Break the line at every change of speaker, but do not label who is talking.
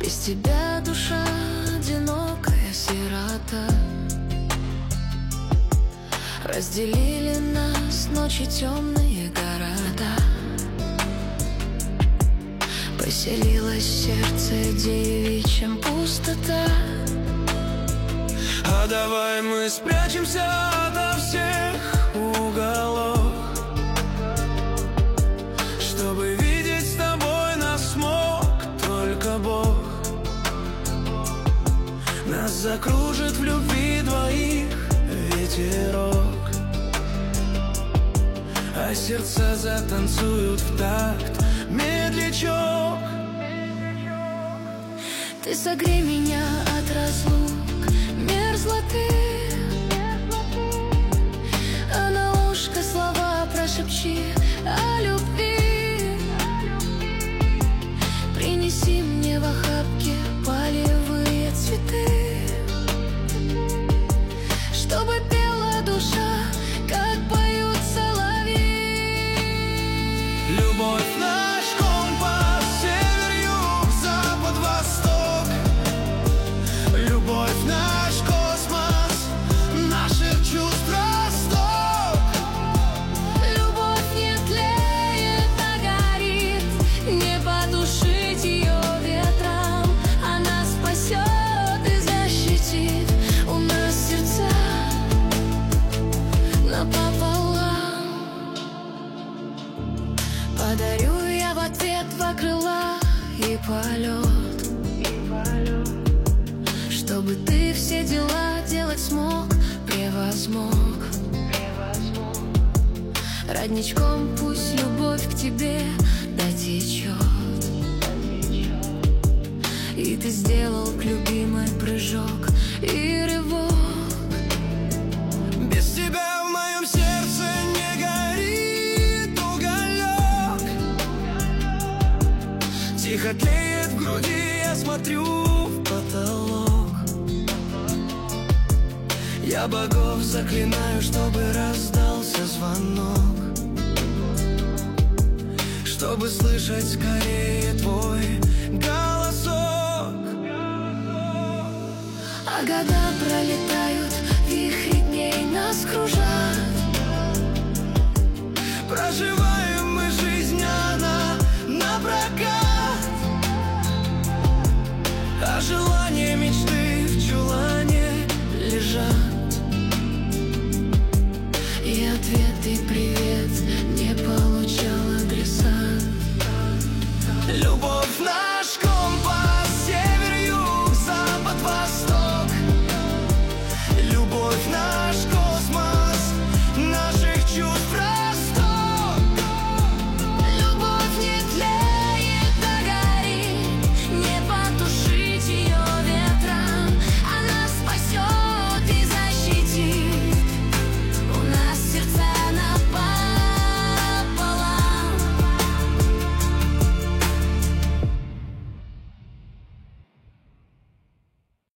Без тебя душа одинокая сирота. Разделили нас ночи темные города. Поселилась в сердце девичьем пустота.
А давай мы спрячемся ото всех уголов, чтобы видеть с тобой нас смог только Бог. Нас закружит в любви двоих ветерок, а сердца затанцуют в такт медлячок.
Ты согрей меня от разлук, мерзлоты, а на ушко слова прошепчи о любви. Принеси мне в охапке полевые цветы, чтобы пела душа, как поют соловьи.
Любовь наш компас, север-юг, запад-восток. Любовь наш космос, наших чувств росток.
Любовь не тлеет, а горит, не потушить ее ветром. Она спасет и защитит. У нас сердца напополам. Подарю я в ответ два крыла и полет, чтобы ты все дела делать смог, превозмог. Родничком пусть любовь к тебе дотечет, и ты сделал к любимой прыжок и рывок.
Без тебя в моем сердце не горит уголек. Тихо тлеет в груди, я смотрю в потолок. Я богов заклинаю, чтобы раздался звонок, чтобы слышать скорее твой голосок.
А года пролетают, вихри дней нас кружат.